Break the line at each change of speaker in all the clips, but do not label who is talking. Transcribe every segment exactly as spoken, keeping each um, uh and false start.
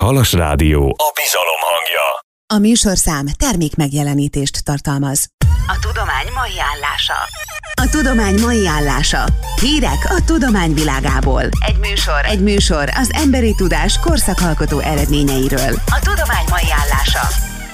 Halas Rádió, a bizalom hangja.
A műsorszám termékmegjelenítést tartalmaz.
A tudomány mai állása.
A tudomány mai állása. Hírek a tudomány világából.
Egy műsor.
Egy műsor az emberi tudás korszakalkotó eredményeiről.
A tudomány mai állása.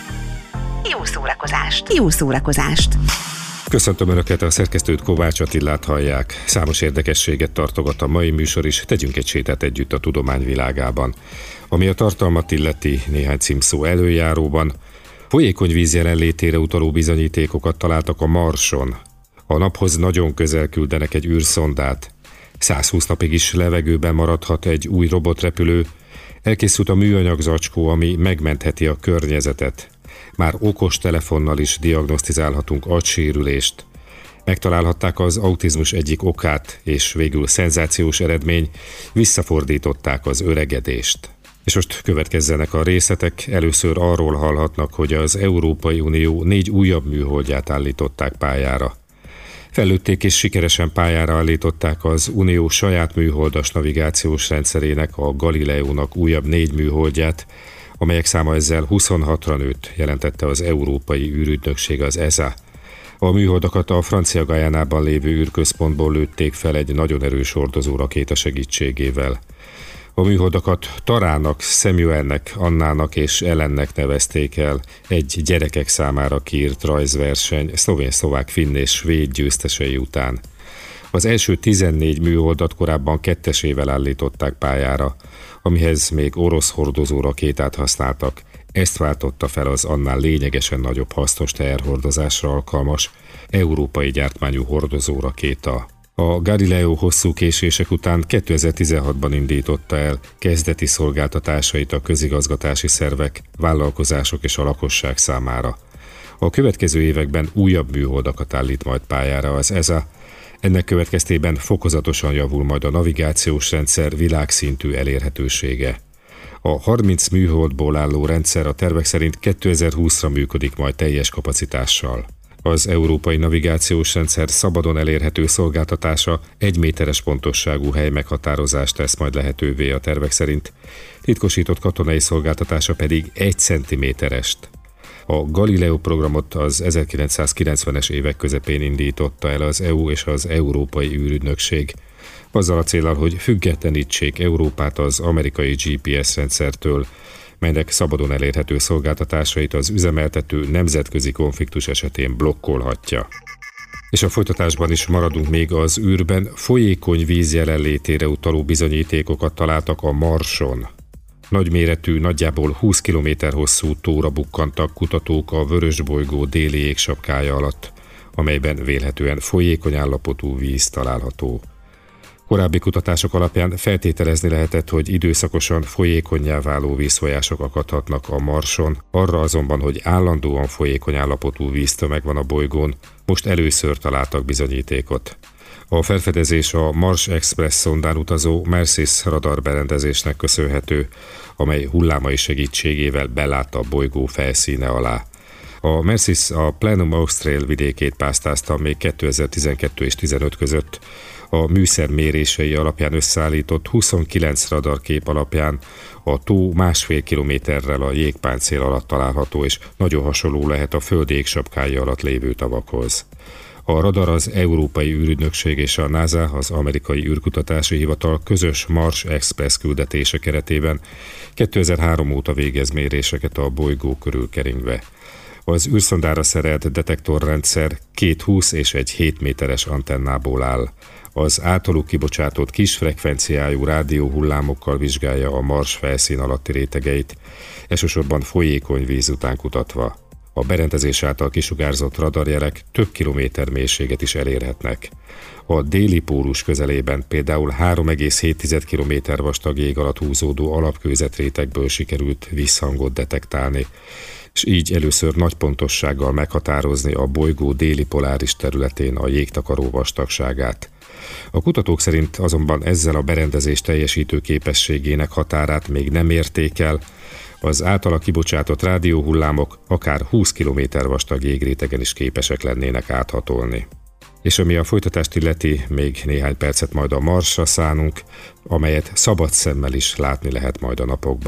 Jó szórakozást.
Jó szórakozást.
Köszöntöm Önöket, a szerkesztőt, Kovács Attilát hallják. Számos érdekességet tartogat a mai műsor is, tegyünk egy sétát együtt a tudomány világában. Ami a tartalmat illeti, néhány címszó előjáróban. Folyékony víz jelenlétére utaló bizonyítékokat találtak a Marson. A naphoz nagyon közel küldenek egy űrszondát. száz húsz napig is levegőben maradhat egy új robotrepülő. Elkészült a műanyag zacskó, ami megmentheti a környezetet. Már okos telefonnal is diagnosztizálhatunk agysérülést. Megtalálhatták az autizmus egyik okát, és végül szenzációs eredmény, visszafordították az öregedést. És most következzenek a részletek, először arról hallhatnak, hogy az Európai Unió négy újabb műholdját állították pályára. Fellőtték és sikeresen pályára állították az Unió saját műholdas navigációs rendszerének, a Galileónak újabb négy műholdját, amelyek száma ezzel huszonhatra nőtt, jelentette az Európai űrügynökség, az é es á. A műholdakat a Francia Gajánában lévő űrközpontból lőtték fel egy nagyon erős hordozó rakéta segítségével. A műholdakat Tarának, Samuelnek, Annának és Ellennek nevezték el, egy gyerekek számára kiírt rajzverseny szlovén, szlovák, finn és svéd győztesei után. Az első tizennégy műholdat korábban kettesével állították pályára, amihez még orosz hordozó rakétát használtak. Ezt váltotta fel az annál lényegesen nagyobb hasznos teherhordozásra alkalmas európai gyártmányú hordozó rakéta. A Galileo hosszú késések után kétezer-tizenhatban indította el kezdeti szolgáltatásait a közigazgatási szervek, vállalkozások és a lakosság számára. A következő években újabb műholdakat állít majd pályára az é es á. Ennek következtében fokozatosan javul majd a navigációs rendszer világszintű elérhetősége. A harminc műholdból álló rendszer a tervek szerint kétezer-húszra működik majd teljes kapacitással. Az európai navigációs rendszer szabadon elérhető szolgáltatása egy méteres pontosságú hely meghatározást tesz majd lehetővé a tervek szerint, titkosított katonai szolgáltatása pedig egy centiméterest. A Galileo programot az ezerkilencszázkilencvenes évek közepén indította el az é u és az Európai űrügynökség, azzal a céllal, hogy függetlenítsék Európát az amerikai gé pé es rendszertől, melynek szabadon elérhető szolgáltatásait az üzemeltető nemzetközi konfliktus esetén blokkolhatja. És a folytatásban is maradunk még az űrben, folyékony víz jelenlétére utaló bizonyítékokat találtak a Marson. Nagyméretű, nagyjából húsz kilométer hosszú tóra bukkantak kutatók a Vörösbolygó déli égsapkája alatt, amelyben vélhetően folyékony állapotú víz található. Korábbi kutatások alapján feltételezni lehetett, hogy időszakosan folyékonnyá váló vízfolyások akadhatnak a Marson, arra azonban, hogy állandóan folyékony állapotú víztömeg van a bolygón, most először találtak bizonyítékot. A felfedezés a Mars Express szondán utazó MERSIS radarberendezésnek köszönhető, amely hullámai segítségével belátta a bolygó felszíne alá. A MERSIS a Plenum Australis vidékét pásztázta még kétezer-tizenkettő és tizenöt között. A műszer mérései alapján összeállított huszonkilenc radarkép alapján a tó másfél kilométerrel a jégpáncél alatt található, és nagyon hasonló lehet a Föld égsapkája alatt lévő tavakhoz. A radar az Európai űrügynökség és a NASA, az Amerikai űrkutatási hivatal közös Mars Express küldetése keretében kétezer-három óta végez méréseket a bolygó körül keringve. Az űrszondára szerelt detektorrendszer két húsz és egy hét méteres antennából áll. Az általuk kibocsátott kis frekvenciájú rádióhullámokkal vizsgálja a Mars felszín alatti rétegeit, elsősorban folyékony víz után kutatva. A berendezés által kisugárzott radarjelek több kilométer mélységet is elérhetnek. A déli pólus közelében például három egész hét kilométer vastag jég alatt húzódó alapkőzetrétegből sikerült visszhangot detektálni, és így először nagy pontossággal meghatározni a bolygó déli poláris területén a jégtakaró vastagságát. A kutatók szerint azonban ezzel a berendezés teljesítő képességének határát még nem érték el, az általa kibocsátott rádióhullámok akár húsz kilométer vastag jégrétegen is képesek lennének áthatolni. És ami a folytatást illeti, még néhány percet majd a Marsra szánunk, amelyet szabad szemmel is látni lehet majd a napokban.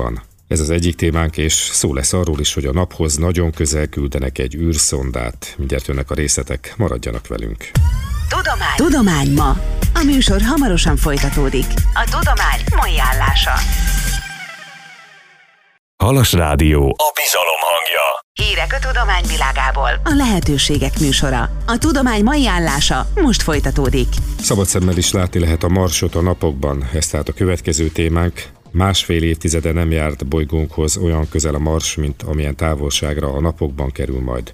Ez az egyik témánk, és szó lesz arról is, hogy a naphoz nagyon közel küldenek egy űrszondát. Mindjárt jönnek a részletek, maradjanak velünk.
Tudomány. Tudomány ma. A műsor hamarosan folytatódik.
A tudomány mai állása.
Halas Rádió, a bizalom hangja.
Hírek a tudomány világából.
A lehetőségek műsora. A tudomány mai állása most folytatódik.
Szabad szemmel is látni lehet a Marsot a napokban, ez tehát a következő témánk. Másfél évtizede nem járt bolygónkhoz olyan közel a Mars, mint amilyen távolságra a napokban kerül majd.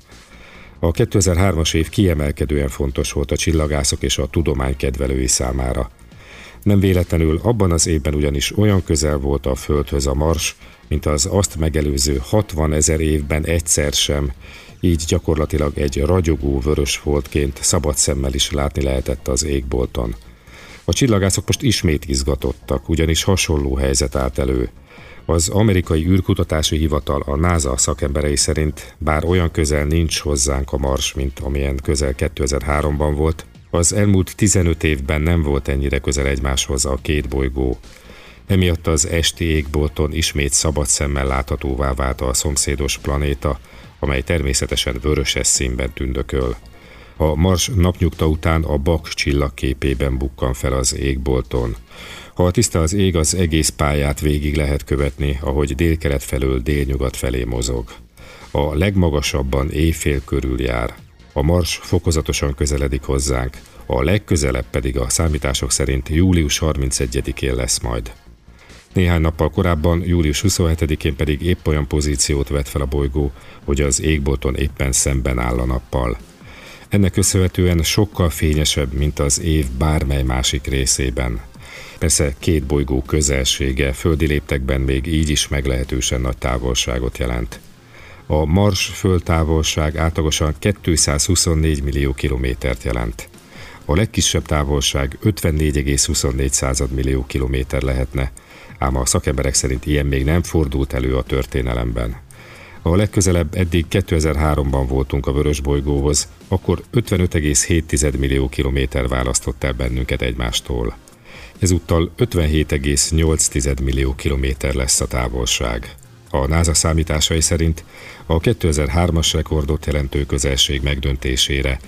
A kétezer-hármas év kiemelkedően fontos volt a csillagászok és a tudomány kedvelői számára. Nem véletlenül abban az évben ugyanis olyan közel volt a Földhöz a Mars, mint az azt megelőző hatvanezer évben egyszer sem, így gyakorlatilag egy ragyogó vörös foltként szabad szemmel is látni lehetett az égbolton. A csillagászok most ismét izgatottak, ugyanis hasonló helyzet állt elő. Az amerikai űrkutatási hivatal, a NASA szakemberei szerint, bár olyan közel nincs hozzánk a Mars, mint amilyen közel kétezer-háromban volt, az elmúlt tizenöt évben nem volt ennyire közel egymáshoz a két bolygó. Emiatt az esti égbolton ismét szabad szemmel láthatóvá vált a szomszédos planéta, amely természetesen vöröses színben tündököl. A Mars napnyugta után a Bak csillagképében bukkan fel az égbolton. Ha tiszta az ég, az egész pályát végig lehet követni, ahogy délkelet felől délnyugat felé mozog. A legmagasabban éjfél körül jár. A Mars fokozatosan közeledik hozzánk, a legközelebb pedig a számítások szerint július harmincegyedikén lesz majd. Néhány nappal korábban, július huszonhetedikén pedig épp olyan pozíciót vett fel a bolygó, hogy az égbolton éppen szemben áll a nappal. Ennek köszönhetően sokkal fényesebb, mint az év bármely másik részében. Persze két bolygó közelsége földi léptekben még így is meglehetősen nagy távolságot jelent. A Mars földtávolság átlagosan kétszázhuszonnégy millió kilométert jelent. A legkisebb távolság ötvennégy egész huszonnégy millió kilométer lehetne, ám a szakemberek szerint ilyen még nem fordult elő a történelemben. A legközelebb eddig kétezer-háromban voltunk a vörös bolygóhoz, akkor ötvenöt egész hét millió kilométer választott el bennünket egymástól. Ezúttal ötvenhét egész nyolc millió kilométer lesz a távolság. A NASA számításai szerint a kétezer-hármas rekordot jelentő közelség megdöntésére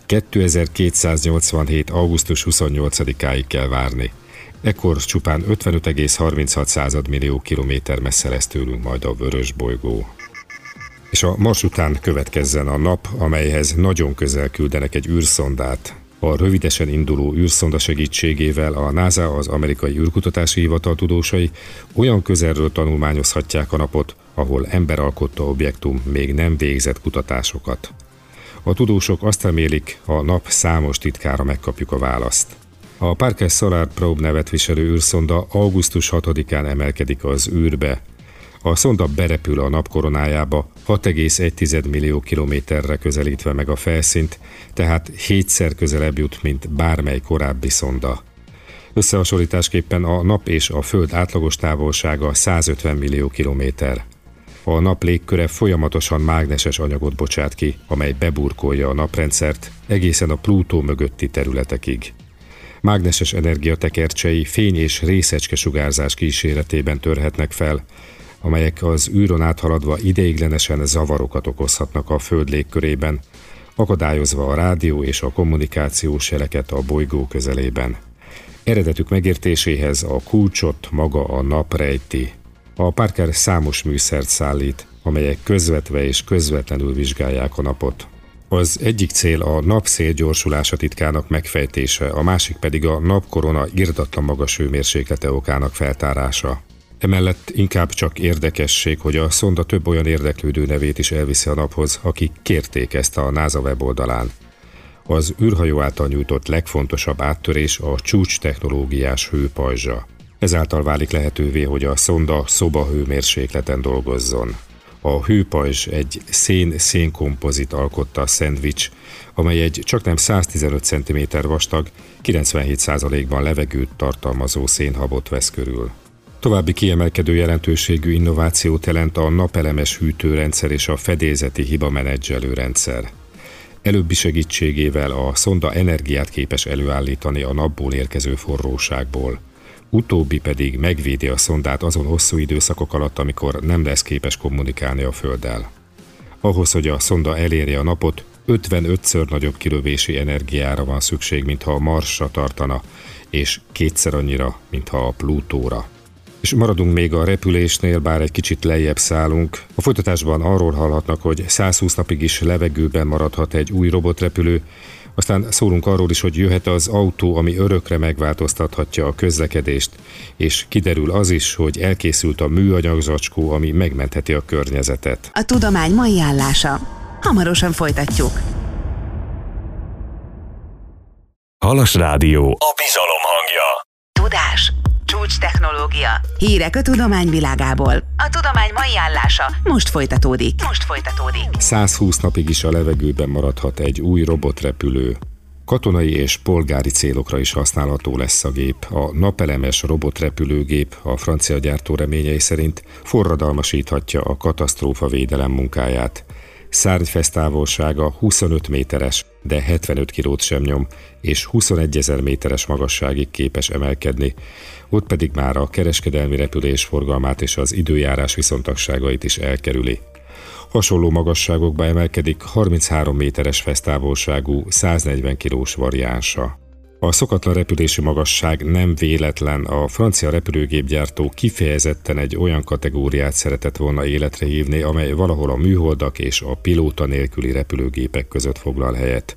kétezer-kétszáznyolcvanhét augusztus huszonnyolcadikáig kell várni. Ekkor csupán ötvenöt egész harminchat millió kilométer messze lesz tőlünk majd a vörös bolygó. És a Mars után következzen a nap, amelyhez nagyon közel küldenek egy űrszondát. A rövidesen induló űrszonda segítségével a NASA, az amerikai űrkutatási hivatal tudósai olyan közelről tanulmányozhatják a napot, ahol ember alkotta objektum még nem végzett kutatásokat. A tudósok azt remélik, a nap számos titkára megkapjuk a választ. A Parker Solar Probe nevet viselő űrszonda augusztus hatodikán emelkedik az űrbe. A szonda berepül a nap koronájába, hat egész egy millió kilométerre közelítve meg a felszínt, tehát hétszer közelebb jut, mint bármely korábbi szonda. Összehasonlításképpen a nap és a Föld átlagos távolsága százötven millió kilométer. A nap légköre folyamatosan mágneses anyagot bocsát ki, amely beburkolja a naprendszert egészen a Plutó mögötti területekig. Mágneses energiatekercsei fény- és részecske sugárzás kíséretében törhetnek fel, amelyek az űrön áthaladva ideiglenesen zavarokat okozhatnak a Föld légkörében, akadályozva a rádió és a kommunikációs jeleket a bolygó közelében. Eredetük megértéséhez a kulcsot maga a nap rejti. A Parker számos műszert szállít, amelyek közvetve és közvetlenül vizsgálják a napot. Az egyik cél a nap szélgyorsulása titkának megfejtése, a másik pedig a napkorona irdatlan magas hőmérséklete okának feltárása. Emellett inkább csak érdekesség, hogy a szonda több olyan érdeklődő nevét is elviszi a naphoz, akik kérték ezt a NASA weboldalán. Az űrhajó által nyújtott legfontosabb áttörés a csúcs technológiás hőpajzsa. Ezáltal válik lehetővé, hogy a szonda szobahőmérsékleten dolgozzon. A hőpajzs egy szén-szénkompozit alkotta szendvics, amely egy csaknem száztizenöt centiméter vastag, kilencvenhét százalékban levegőt tartalmazó szénhabot vesz körül. További kiemelkedő jelentőségű innovációt jelent a napelemes hűtőrendszer és a fedélzeti hibamenedzselő rendszer. Előbbi segítségével a szonda energiát képes előállítani a napból érkező forróságból. utóbbi pedig megvédi a szondát azon hosszú időszakok alatt, amikor nem lesz képes kommunikálni a Földdel. Ahhoz, hogy a szonda elérje a napot, ötvenötször nagyobb kilövési energiára van szükség, mintha a Marsra tartana, és kétszer annyira, mintha a Plutóra. És maradunk még a repülésnél, bár egy kicsit lejjebb szállunk. A folytatásban arról hallhatnak, hogy százhúsz napig is levegőben maradhat egy új robotrepülő, aztán szólunk arról is, hogy jöhet az autó, ami örökre megváltoztathatja a közlekedést, és kiderül az is, hogy elkészült a műanyag zacskó, ami megmentheti a környezetet.
A tudomány mai állása. Hamarosan folytatjuk.
Halas Rádió, a bizalom hangja.
Tudás, csúcs technológia.
Hírek a tudomány világából.
A tudomány mai állása
Most folytatódik.
most folytatódik.
százhúsz napig is a levegőben maradhat egy új robotrepülő. Katonai és polgári célokra is használható lesz a gép. A napelemes robotrepülőgép a francia gyártó reményei szerint forradalmasíthatja a katasztrófa védelem munkáját. Szárnyfesztávolsága huszonöt méteres, de hetvenöt kilót sem nyom, és huszonegyezer méteres magasságig képes emelkedni, ott pedig már a kereskedelmi repülés forgalmát és az időjárás viszontagságait is elkerüli. Hasonló magasságokba emelkedik harminchárom méteres fesztávolságú, száznegyven kilós variánsa. A szokatlan repülési magasság nem véletlen, a francia repülőgépgyártó kifejezetten egy olyan kategóriát szeretett volna életre hívni, amely valahol a műholdak és a pilóta nélküli repülőgépek között foglal helyet.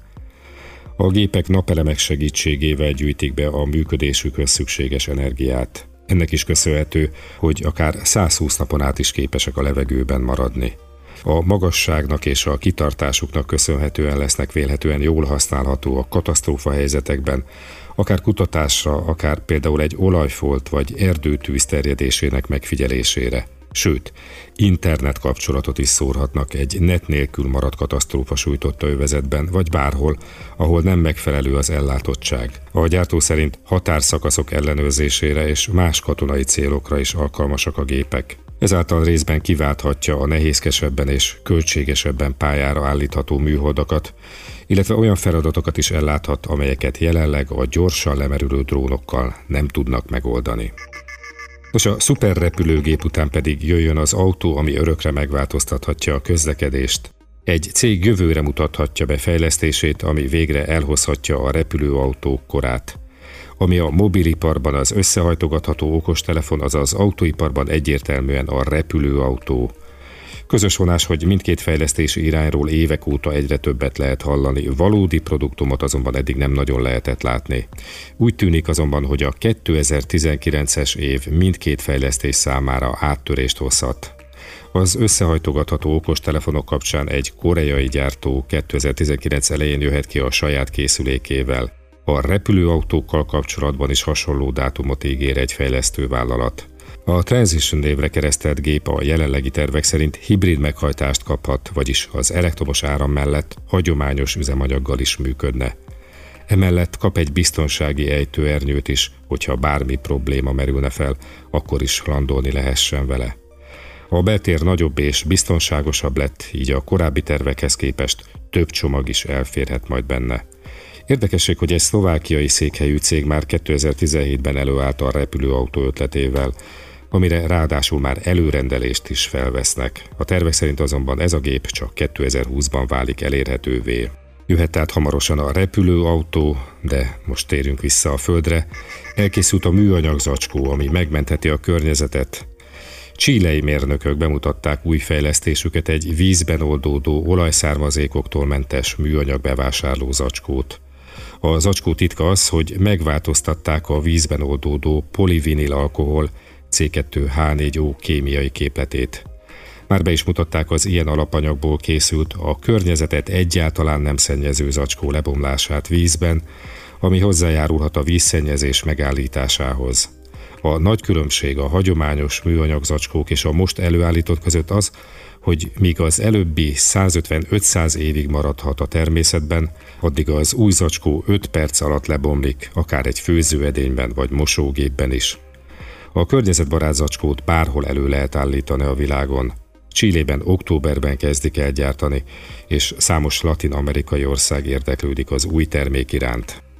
A gépek napelemek segítségével gyűjtik be a működésükhöz szükséges energiát. Ennek is köszönhető, hogy akár százhúsz napon át is képesek a levegőben maradni. A magasságnak és a kitartásuknak köszönhetően lesznek vélhetően jól használható a katasztrófa helyzetekben, akár kutatásra, akár például egy olajfolt vagy erdőtűz terjedésének megfigyelésére. Sőt, internet kapcsolatot is szórhatnak egy net nélkül maradt katasztrófa sújtotta övezetben, vagy bárhol, ahol nem megfelelő az ellátottság. A gyártó szerint határszakaszok ellenőrzésére és más katonai célokra is alkalmasak a gépek. Ezáltal részben kiválthatja a nehézkesebben és költségesebben pályára állítható műholdakat, illetve olyan feladatokat is elláthat, amelyeket jelenleg a gyorsan lemerülő drónokkal nem tudnak megoldani. Nos, a szuperrepülőgép után pedig jöjjön az autó, ami örökre megváltoztathatja a közlekedést. Egy cég jövőre mutathatja be fejlesztését, ami végre elhozhatja a repülőautók korát. Ami a mobiliparban az összehajtogatható okostelefon, azaz autóiparban egyértelműen a repülőautó. Közös vonás, hogy mindkét fejlesztési irányról évek óta egyre többet lehet hallani, valódi produktumot azonban eddig nem nagyon lehetett látni. Úgy tűnik azonban, hogy a kétezer-tizenkilences év mindkét fejlesztés számára áttörést hozhat. Az összehajtogatható okostelefonok kapcsán egy koreai gyártó kétezer-tizenkilenc elején jöhet ki a saját készülékével. A repülőautókkal kapcsolatban is hasonló dátumot ígér egy fejlesztővállalat. A Transition névre keresztelt gép a jelenlegi tervek szerint hibrid meghajtást kaphat, vagyis az elektromos áram mellett hagyományos üzemanyaggal is működne. Emellett kap egy biztonsági ejtőernyőt is, hogyha bármi probléma merülne fel, akkor is landolni lehessen vele. A beltér nagyobb és biztonságosabb lett, így a korábbi tervekhez képest több csomag is elférhet majd benne. Érdekesség, hogy egy szlovákiai székhelyű cég már kétezer-tizenhétben előállt a repülőautó ötletével, amire ráadásul már előrendelést is felvesznek. A tervek szerint azonban ez a gép csak kétezer-húszban válik elérhetővé. Jöhet tehát hamarosan a repülőautó, de most térjünk vissza a Földre. Elkészült a műanyag zacskó, ami megmentheti a környezetet. Chilei mérnökök bemutatták új fejlesztésüket, egy vízben oldódó, olajszármazékoktól mentes műanyag bevásárló zacskót. A zacskó titka az, hogy megváltoztatták a vízben oldódó polivinil alkohol cé kettő há négy ó kémiai képletét. Már be is mutatták az ilyen alapanyagból készült, a környezetet egyáltalán nem szennyező zacskó lebomlását vízben, ami hozzájárulhat a vízszennyezés megállításához. A nagy különbség a hagyományos műanyag zacskók és a most előállított között az, hogy míg az előbbi százötven-ötszáz évig maradhat a természetben, addig az új zacskó öt perc alatt lebomlik, akár egy főzőedényben vagy mosógépben is. A környezetbarát zacskót bárhol elő lehet állítani a világon. Chilében októberben kezdik el gyártani, és számos latin-amerikai ország érdeklődik az új termék iránt.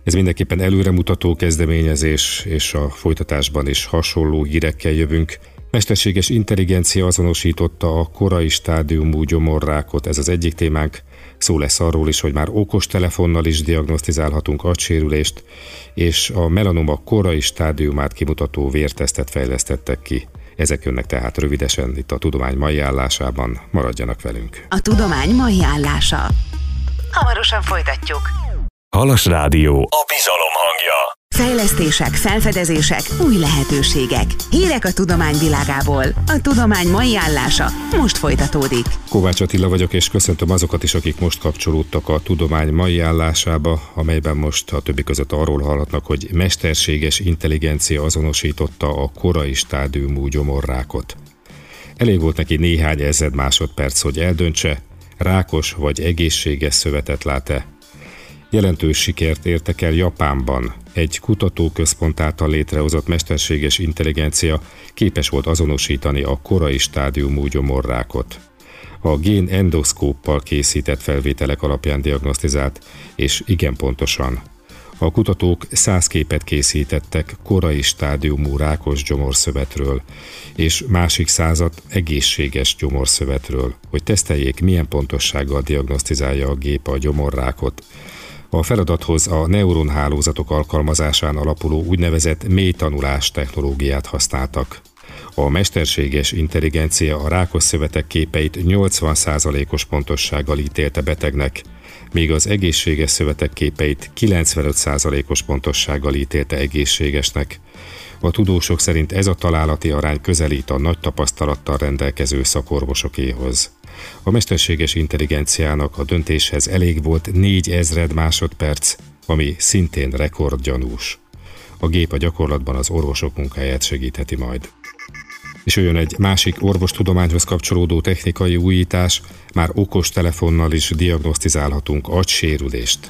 Ez mindenképpen előremutató kezdeményezés, és a folytatásban is hasonló hírekkel jövünk. Mesterséges intelligencia azonosította a korai stádiumú gyomorrákot, ez az egyik témánk. Szó lesz arról is, hogy már okostelefonnal is diagnosztizálhatunk agysérülést, és a melanoma korai stádiumát kimutató vértesztet fejlesztettek ki. Ezek jönnek tehát rövidesen itt a tudomány mai állásában. Maradjanak velünk.
A tudomány mai állása.
Hamarosan folytatjuk.
Halas Rádió, a bizalom hangja.
Fejlesztések, felfedezések, új lehetőségek. Hírek a tudomány világából. A tudomány mai állása most folytatódik.
Kovács Attila vagyok, és köszöntöm azokat is, akik most kapcsolódtak a tudomány mai állásába, amelyben most a többi között arról hallhatnak, hogy mesterséges intelligencia azonosította a korai stádiumú gyomorrákot. Elég volt neki néhány ezred másodperc, hogy eldöntse, rákos vagy egészséges szövetet lát-e. Jelentős sikert értek el Japánban. Egy kutatóközpont által létrehozott mesterséges intelligencia képes volt azonosítani a korai stádiumú gyomorrákot. A gén endoszkóppal készített felvételek alapján diagnosztizált, és igen pontosan. A kutatók száz képet készítettek korai stádiumú rákos gyomorszövetről, és másik százat egészséges gyomorszövetről, hogy teszteljék, milyen pontossággal diagnosztizálja a gép a gyomorrákot. A feladathoz a neuronhálózatok alkalmazásán alapuló úgynevezett mélytanulás technológiát használtak. A mesterséges intelligencia a rákos szövetek képeit nyolcvan százalékos pontossággal ítélte betegnek, míg az egészséges szövetek képeit kilencvenöt százalékos pontossággal ítélte egészségesnek. A tudósok szerint ez a találati arány közelít a nagy tapasztalattal rendelkező szakorvosokéhoz. A mesterséges intelligenciának a döntéshez elég volt négyezred másodperc, ami szintén rekordgyanús. A gép a gyakorlatban az orvosok munkáját segítheti majd. És jön egy másik orvostudományhoz kapcsolódó technikai újítás, már okostelefonnal is diagnosztizálhatunk agysérülést.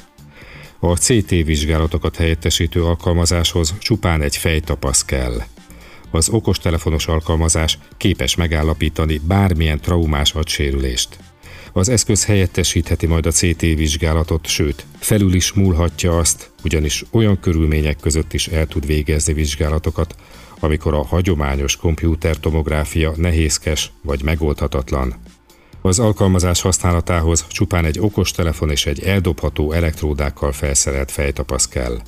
A cé té vizsgálatokat helyettesítő alkalmazáshoz csupán egy fejtapasz kell. Az okostelefonos alkalmazás képes megállapítani bármilyen traumás agysérülést. Az eszköz helyettesítheti majd a cé té vizsgálatot, sőt, felül is múlhatja azt, ugyanis olyan körülmények között is el tud végezni vizsgálatokat, amikor a hagyományos kompjútertomográfia nehézkes vagy megoldhatatlan. Az alkalmazás használatához csupán egy okostelefon és egy eldobható elektródákkal felszerelt fejtapasz kell.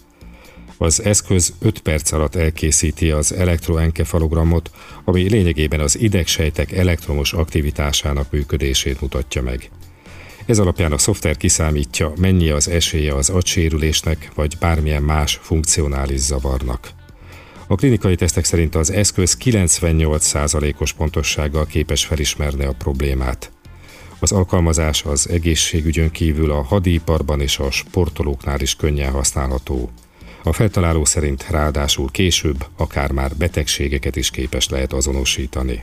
Az eszköz öt perc alatt elkészíti az elektroenkefalogramot, ami lényegében az idegsejtek elektromos aktivitásának működését mutatja meg. Ez alapján a szoftver kiszámítja, mennyi az esélye az agysérülésnek vagy bármilyen más funkcionális zavarnak. A klinikai tesztek szerint az eszköz kilencvennyolc százalékos pontossággal képes felismerni a problémát. Az alkalmazás az egészségügyön kívül a hadiiparban és a sportolóknál is könnyen használható. A feltaláló szerint ráadásul később akár már betegségeket is képes lehet azonosítani.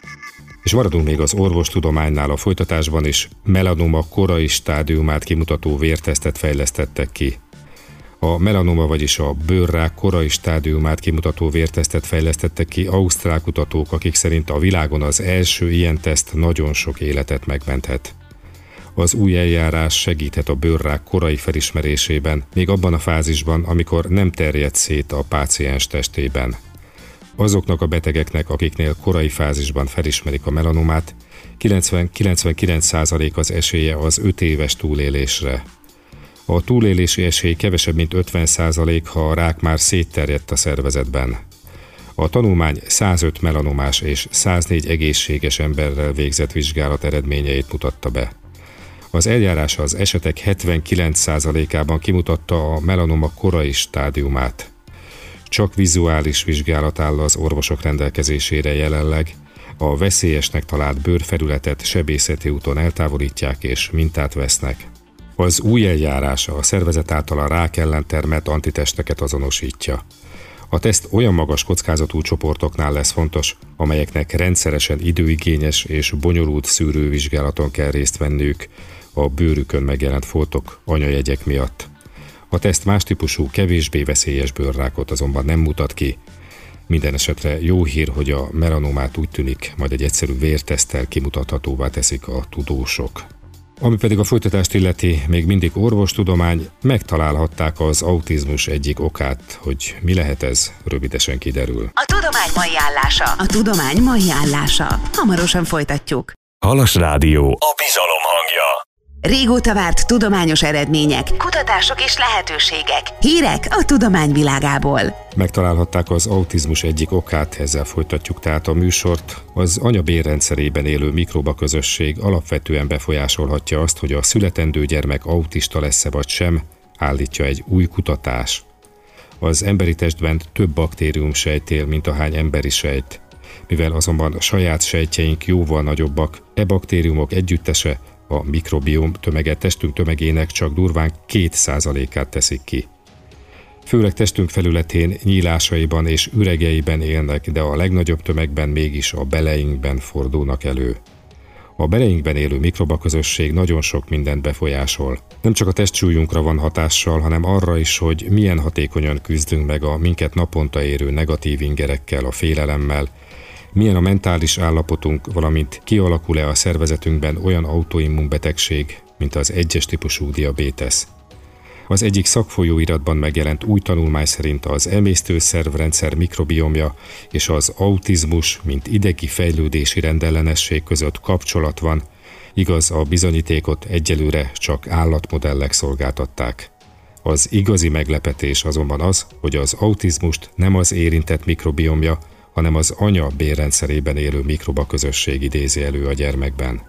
És maradunk még az orvostudománynál, a folytatásban is melanoma korai stádiumát kimutató vértesztet fejlesztettek ki. A melanoma, vagyis a bőrrák korai stádiumát kimutató vértesztet fejlesztettek ki ausztrál kutatók, akik szerint a világon az első ilyen teszt nagyon sok életet megmenthet. Az új eljárás segíthet a bőrrák korai felismerésében, még abban a fázisban, amikor nem terjed szét a páciens testében. Azoknak a betegeknek, akiknél korai fázisban felismerik a melanomát, kilencven-kilencvenkilenc százalék az esélye az öt éves túlélésre. A túlélési esély kevesebb, mint ötven százalék, ha a rák már szétterjedt a szervezetben. A tanulmány százöt melanomás és száznégy egészséges emberrel végzett vizsgálat eredményeit mutatta be. Az eljárás az esetek hetvenkilenc százalékában kimutatta a melanoma korai stádiumát. Csak vizuális vizsgálat áll az orvosok rendelkezésére jelenleg, a veszélyesnek talált bőrfelületet sebészeti úton eltávolítják és mintát vesznek. Az új eljárás a szervezet által a rák ellen termelt antitesteket azonosítja. A teszt olyan magas kockázatú csoportoknál lesz fontos, amelyeknek rendszeresen időigényes és bonyolult szűrővizsgálaton kell részt venniük a bőrükön megjelent foltok, anyajegyek miatt. A teszt más típusú, kevésbé veszélyes bőrrákot azonban nem mutat ki. Minden esetre jó hír, hogy a melanomát úgy tűnik, majd egy egyszerű vérteszttel kimutathatóvá teszik a tudósok. Ami pedig a folytatást illeti, még mindig orvostudomány, megtalálhatták az autizmus egyik okát, hogy mi lehet ez, rövidesen kiderül.
A tudomány mai állása.
A tudomány mai állása. Hamarosan folytatjuk.
Halas Rádió. A bizalom hangja.
Régóta várt tudományos eredmények,
Kutatások és lehetőségek.
hírek a tudomány világából.
Megtalálhatták az autizmus egyik okát, ezzel folytatjuk tehát a műsort. Az anya bérrendszerében élő mikroba közösség alapvetően befolyásolhatja azt, hogy a születendő gyermek autista lesz-e vagy sem, állítja egy új kutatás. Az emberi testben több baktérium sejt él, mint ahány emberi sejt. Mivel azonban a saját sejtjeink jóval nagyobbak, e baktériumok együttese, a mikrobióm tömege testünk tömegének csak durván két százalékát teszik ki. Főleg testünk felületén, nyílásaiban és üregeiben élnek, de a legnagyobb tömegben mégis a beleinkben fordulnak elő. A beleinkben élő mikrobaközösség nagyon sok mindent befolyásol. Nem csak a testsúlyunkra van hatással, hanem arra is, hogy milyen hatékonyan küzdünk meg a minket naponta érő negatív ingerekkel, a félelemmel, milyen a mentális állapotunk, valamint kialakul-e a szervezetünkben olyan autoimmunbetegség, mint az egyes típusú diabétesz. Az egyik szakfolyóiratban megjelent új tanulmány szerint az emésztőszervrendszer mikrobiomja és az autizmus, mint idegi fejlődési rendellenesség között kapcsolat van, igaz, a bizonyítékot egyelőre csak állatmodellek szolgáltatták. Az igazi meglepetés azonban az, hogy az autizmust nem az érintett mikrobiomja, hanem az anya bérrendszerében élő mikroba közösség idézi elő a gyermekben.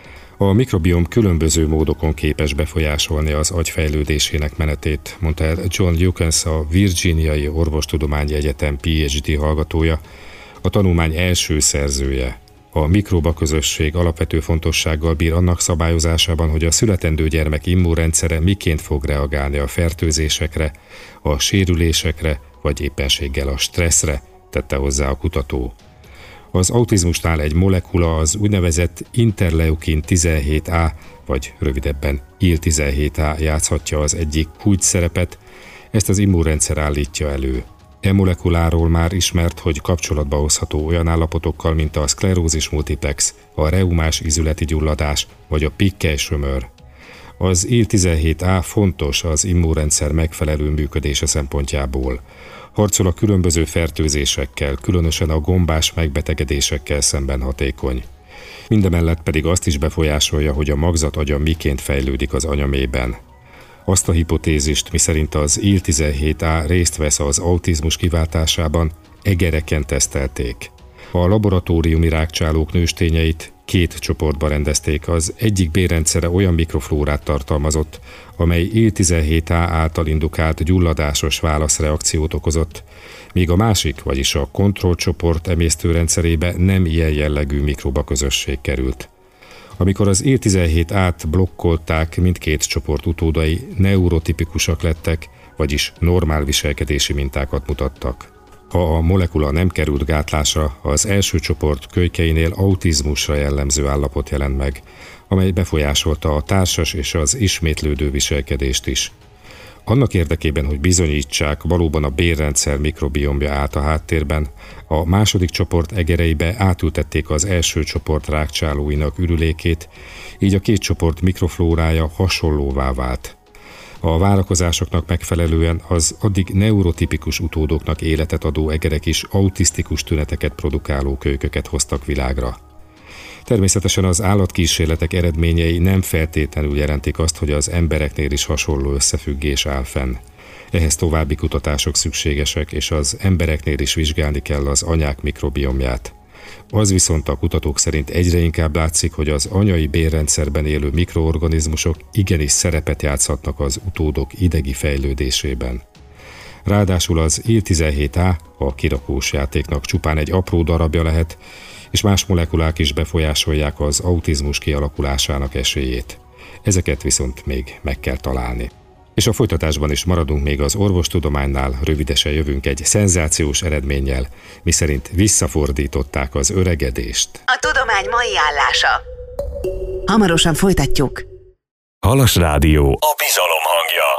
A mikrobiom különböző módokon képes befolyásolni az agy fejlődésének menetét, mondta el John Lukens, a Virginiai Orvostudományi Egyetem Ph D hallgatója, a tanulmány első szerzője. A mikroba közösség alapvető fontossággal bír annak szabályozásában, hogy a születendő gyermek immunrendszere miként fog reagálni a fertőzésekre, a sérülésekre, vagy éppenséggel a stresszre, tette hozzá a kutató. Az autizmusnál egy molekula, az úgynevezett interleukin tizenhét á, vagy rövidebben I L tizenhét á játszhatja az egyik kulcs szerepet, ezt az immunrendszer állítja elő. E molekuláról már ismert, hogy kapcsolatba hozható olyan állapotokkal, mint a szklerózis multiplex, a reumás ízületi gyulladás, vagy a pikkely-sömör. Az I L tizenhét á fontos az immunrendszer megfelelő működése szempontjából. Harcol a különböző fertőzésekkel, különösen a gombás megbetegedésekkel szemben hatékony. Mindemellett pedig azt is befolyásolja, hogy a magzat agya miként fejlődik az anyamében. Azt a hipotézist, miszerint az I L tizenhét á részt vesz az autizmus kiváltásában, egereken tesztelték. A laboratóriumi rágcsálók nőstényeit két csoportba rendezték, az egyik bérrendszere olyan mikroflórát tartalmazott, amely I L tizenhét á által indukált gyulladásos válaszreakciót okozott, míg a másik, vagyis a kontrollcsoport emésztőrendszerébe nem ilyen jellegű mikroba közösség került. Amikor az I L tizenhét át blokkolták, mindkét csoport utódai neurotipikusak lettek, vagyis normál viselkedési mintákat mutattak. Ha a molekula nem került gátlásra, az első csoport kölykeinél autizmusra jellemző állapot jelent meg, amely befolyásolta a társas és az ismétlődő viselkedést is. Annak érdekében, hogy bizonyítsák, valóban a bérrendszer mikrobiomja állt a háttérben, a második csoport egereibe átültették az első csoport rágcsálóinak ürülékét, így a két csoport mikroflórája hasonlóvá vált. A várakozásoknak megfelelően az addig neurotipikus utódoknak életet adó egerek is autisztikus tüneteket produkáló kölyköket hoztak világra. Természetesen az állatkísérletek eredményei nem feltétlenül jelentik azt, hogy az embereknél is hasonló összefüggés áll fenn. Ehhez további kutatások szükségesek, és az embereknél is vizsgálni kell az anyák mikrobiomját. Az viszont a kutatók szerint egyre inkább látszik, hogy az anyai bérrendszerben élő mikroorganizmusok igenis szerepet játszhatnak az utódok idegi fejlődésében. Ráadásul az I L tizenhét á a kirakós játéknak csupán egy apró darabja lehet, és más molekulák is befolyásolják az autizmus kialakulásának esélyét. Ezeket viszont még meg kell találni. És a folytatásban is maradunk még az orvostudománynál, rövidesen jövünk egy szenzációs eredménnyel, miszerint visszafordították az öregedést.
A tudomány mai állása.
Hamarosan folytatjuk.
Halas Rádió. A bizalom hangja.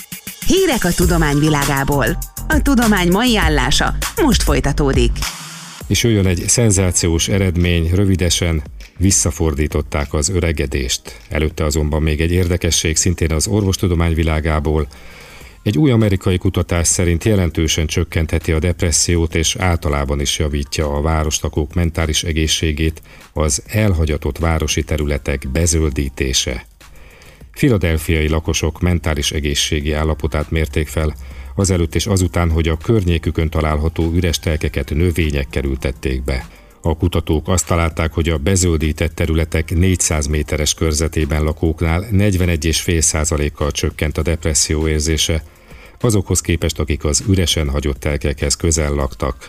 Hírek a tudomány világából. A tudomány mai állása most folytatódik.
És jöjjön egy szenzációs eredmény, rövidesen visszafordították az öregedést. Előtte azonban még egy érdekesség szintén az orvostudomány világából. Egy új amerikai kutatás szerint jelentősen csökkentheti a depressziót és általában is javítja a városlakók mentális egészségét az elhagyatott városi területek bezöldítése. Philadelphiai lakosok mentális egészségi állapotát mérték fel, azelőtt és azután, hogy a környékükön található üres telkeket növényekkel ültették be. A kutatók azt találták, hogy a bezöldített területek négyszáz méteres körzetében lakóknál negyvenegy egész öt százalékkal csökkent a depresszió érzése, azokhoz képest, akik az üresen hagyott telkekhez közel laktak.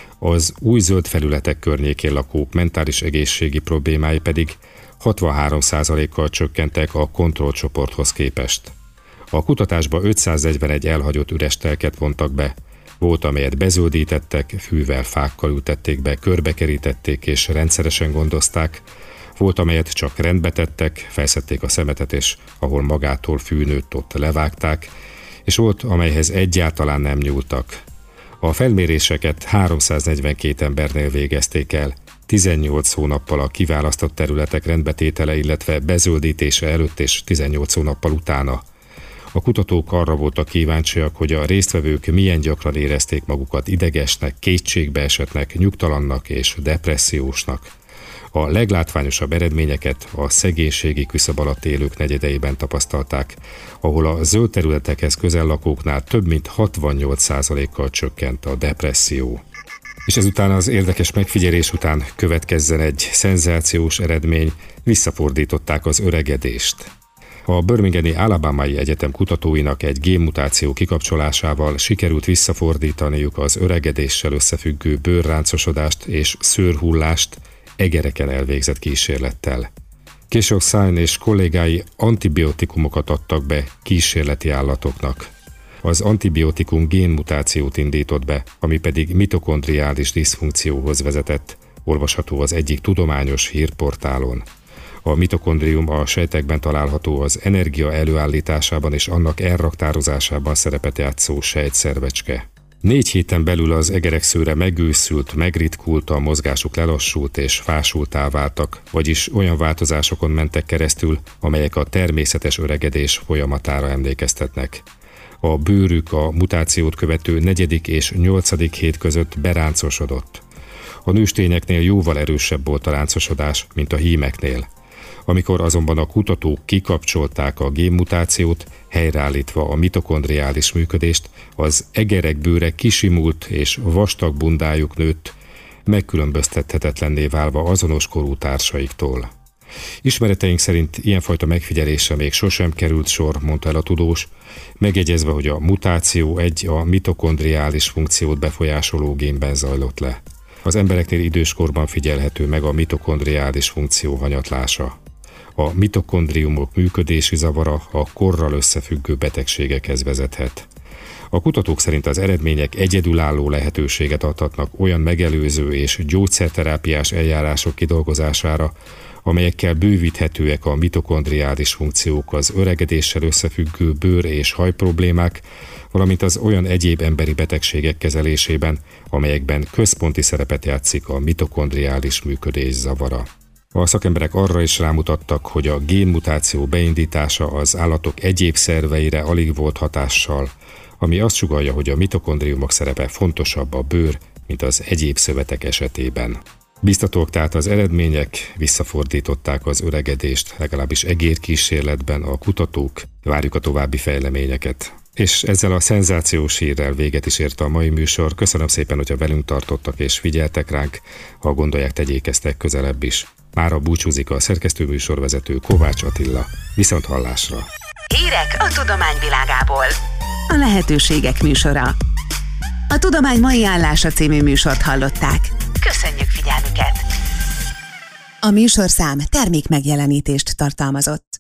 Az új zöld felületek környékén lakók mentális egészségi problémái pedig hatvanhárom százalékkal csökkentek a kontrollcsoporthoz képest. A kutatásba ötszáznegyvenegy elhagyott üres telket vontak be. Volt, amelyet bezöldítettek, fűvel, fákkal ültették be, körbekerítették és rendszeresen gondozták. Volt, amelyet csak rendbe tettek, felszedték a szemetet, és ahol magától fű nőtt, ott levágták, és volt, amelyhez egyáltalán nem nyúltak. A felméréseket háromszáznegyvenkét embernél végezték el, tizennyolc hónappal a kiválasztott területek rendbetétele, illetve bezöldítése előtt és tizennyolc hónappal utána. A kutatók arra voltak kíváncsiak, hogy a résztvevők milyen gyakran érezték magukat idegesnek, kétségbeesettnek, nyugtalannak és depressziósnak. A leglátványosabb eredményeket a szegénységi küszöb alatt élők negyedeiben tapasztalták, ahol a zöld területekhez közel lakóknál több mint hatvannyolc százalékkal csökkent a depresszió. És ezután az érdekes megfigyelés után következzen egy szenzációs eredmény, visszafordították az öregedést. A Birminghami Alabamai Egyetem kutatóinak egy génmutáció kikapcsolásával sikerült visszafordítaniuk az öregedéssel összefüggő bőrráncosodást és szőrhullást egereken elvégzett kísérlettel. Később Sain és kollégái antibiotikumokat adtak be kísérleti állatoknak. Az antibiotikum génmutációt indított be, ami pedig mitokondriális diszfunkcióhoz vezetett, olvasható az egyik tudományos hírportálon. A mitokondrium a sejtekben található, az energia előállításában és annak elraktározásában szerepet játszó sejtszervecske. Négy héten belül az egerek szőre megőszült, megritkult, a mozgásuk lelassult és fásultá váltak, vagyis olyan változásokon mentek keresztül, amelyek a természetes öregedés folyamatára emlékeztetnek. A bőrük a mutációt követő negyedik és nyolcadik hét között beráncosodott. A nőstényeknél jóval erősebb volt a ráncosodás, mint a hímeknél. Amikor azonban a kutatók kikapcsolták a génmutációt, helyreállítva a mitokondriális működést, az egerek bőre kisimult és vastag bundájuk nőtt, megkülönböztethetetlenné válva azonos korú társaiktól. Ismereteink szerint ilyenfajta megfigyelésre még sosem került sor, mondta el a tudós, megjegyezve, hogy a mutáció egy a mitokondriális funkciót befolyásoló génben zajlott le. Az embereknél időskorban figyelhető meg a mitokondriális funkció hanyatlása. A mitokondriumok működési zavara a korral összefüggő betegségekhez vezethet. A kutatók szerint az eredmények egyedülálló lehetőséget adhatnak olyan megelőző és gyógyszerterápiás eljárások kidolgozására, amelyekkel bővíthetőek a mitokondriális funkciók, az öregedéssel összefüggő bőr- és hajproblémák, valamint az olyan egyéb emberi betegségek kezelésében, amelyekben központi szerepet játszik a mitokondriális működés zavara. A szakemberek arra is rámutattak, hogy a génmutáció beindítása az állatok egyéb szerveire alig volt hatással, ami azt sugallja, hogy a mitokondriumok szerepe fontosabb a bőr, mint az egyéb szövetek esetében. Biztatók tehát az eredmények, visszafordították az öregedést, legalábbis egérkísérletben a kutatók, várjuk a további fejleményeket. És ezzel a szenzációs hírrel véget is ért a mai műsor. Köszönöm szépen, hogyha velünk tartottak és figyeltek ránk, ha gondolják, tegyék ezt legközelebb is. Mára búcsúzik a szerkesztőműsorvezető Kovács Attila. Viszont hallásra!
Hírek a tudomány világából. A lehetőségek műsora. A Tudomány mai állása című műsort hallották.
Köszönjük figyelmüket!
A műsorszám termék megjelenítést tartalmazott.